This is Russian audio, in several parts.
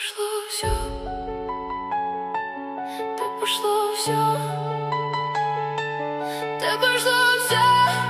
пошло все, так пошло все, так пошло все.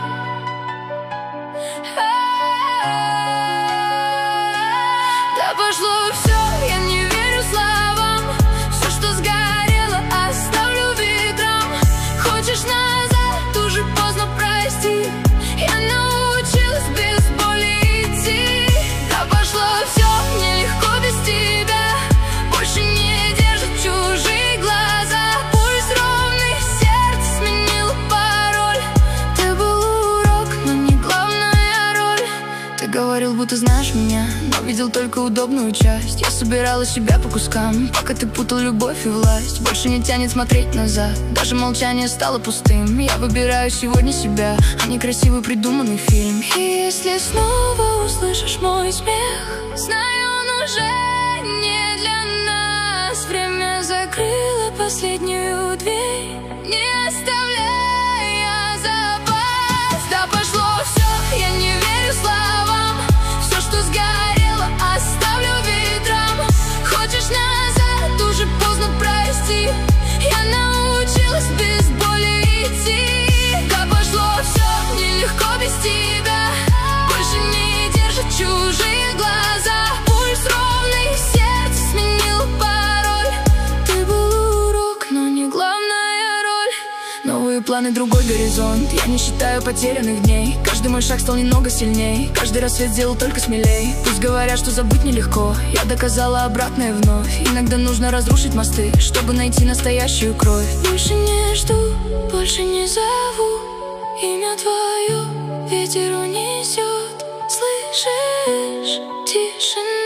Так пошло все, я не верю словам. Все, что сгорело, оставлю ветрам. Хочешь назад, уже поздно, прости. Я научилась без боли идти. Так пошло все, мне легко без тебя. Больше не держат чужие глаза. Пульс ровный, сердце сменило пароль. Ты был урок, но не главная роль. Ты говорил, будто знаешь меня, но видел только удобную часть. Я собирала себя по кускам, пока ты путал любовь и власть. Больше не тянет смотреть назад, даже молчание стало пустым. Я выбираю сегодня себя, а не красивый придуманный фильм. И если снова услышишь мой смех, знаю, он уже не для нас. Время закрыло последнюю дверь, не оставляя запас. Да пошло все, я не верю словам. Все, что сгорело, оставлю ветрам. Хочешь назад, уже поздно, прости. Я научилась без боли идти. Да пошло все, мне легко без тебя. Больше не держат чужие глаза. Пульс ровный, сердце сменило пароль. Ты был урок, но не главная роль. Новые планы, другой горизонт. Я не считаю потерянных дней. Каждый мой шаг стал немного сильней. Каждый рассвет сделал только смелей. Пусть говорят, что забыть нелегко, я доказала обратное вновь. Иногда нужно разрушить мосты, чтобы найти настоящую кровь. Больше не жду, больше не зову. Имя твое ветер унесет. Слышишь? Тишина.